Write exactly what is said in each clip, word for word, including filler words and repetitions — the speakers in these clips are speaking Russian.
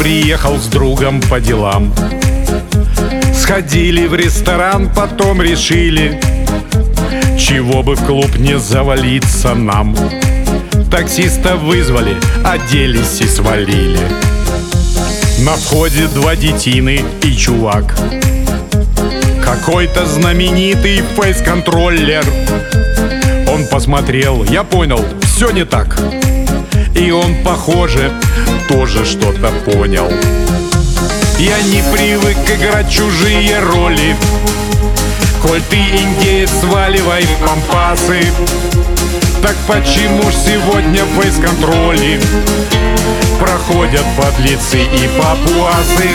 приехал с другом по делам. Сходили в ресторан, потом решили, чего бы в клуб не завалиться нам. Таксиста вызвали, оделись и свалили. На входе два детины и чувак, какой-то знаменитый фейс-контроллер. Он посмотрел, я понял, все не так. И он, похоже, тоже что-то понял. Я не привык играть чужие роли. Коль ты индеец, сваливай в пампасы. Так почему ж сегодня фейс-контроли проходят подлецы и папуасы?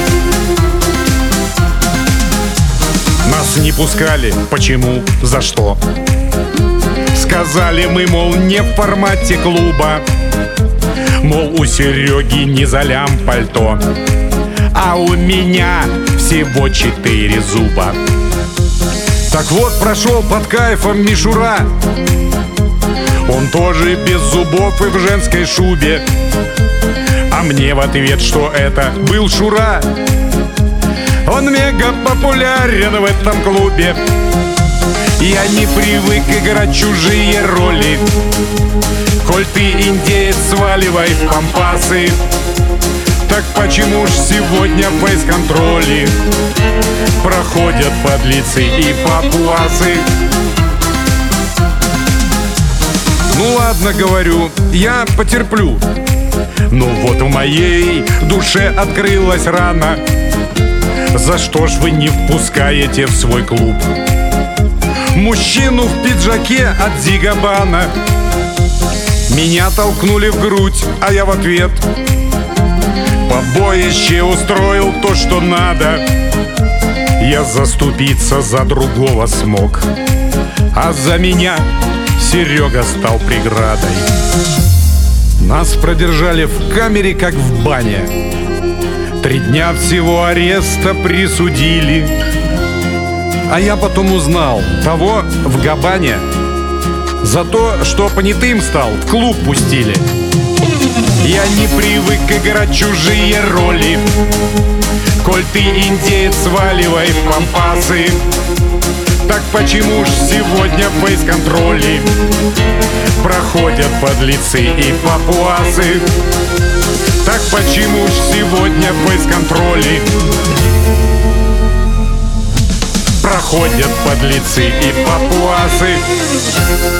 Нас не пускали. Почему? За что? Сказали мы, мол, не в формате клуба. Мол, у Сереги не за лям пальто, а у меня всего четыре зуба. Так вот, прошел под кайфом мишура. Он тоже без зубов и в женской шубе. А мне в ответ, что это был Шура. Он мега популярен в этом клубе. Я не привык играть чужие роли. Коль ты индеец, сваливай в пампасы. Так почему ж сегодня фейс-контроли проходят подлецы и папуасы? Ну ладно, говорю, я потерплю. Ну вот в моей душе открылась рана. За что ж вы не впускаете в свой клуб мужчину в пиджаке от Зигабана? Меня толкнули в грудь, а я в ответ побоище устроил то, что надо. Я заступиться за другого смог, а за меня Серега стал преградой. Нас продержали в камере, как в бане. Три дня всего ареста присудили. А я потом узнал, того в Габане за то, что понятым стал, в клуб пустили. Я не привык играть чужие роли. Коль ты индеец, сваливай в пампасы. Так почему ж сегодня фейс-контроли проходят подлецы и папуасы? Так почему ж сегодня фейс-контроли проходят подлецы и папуасы?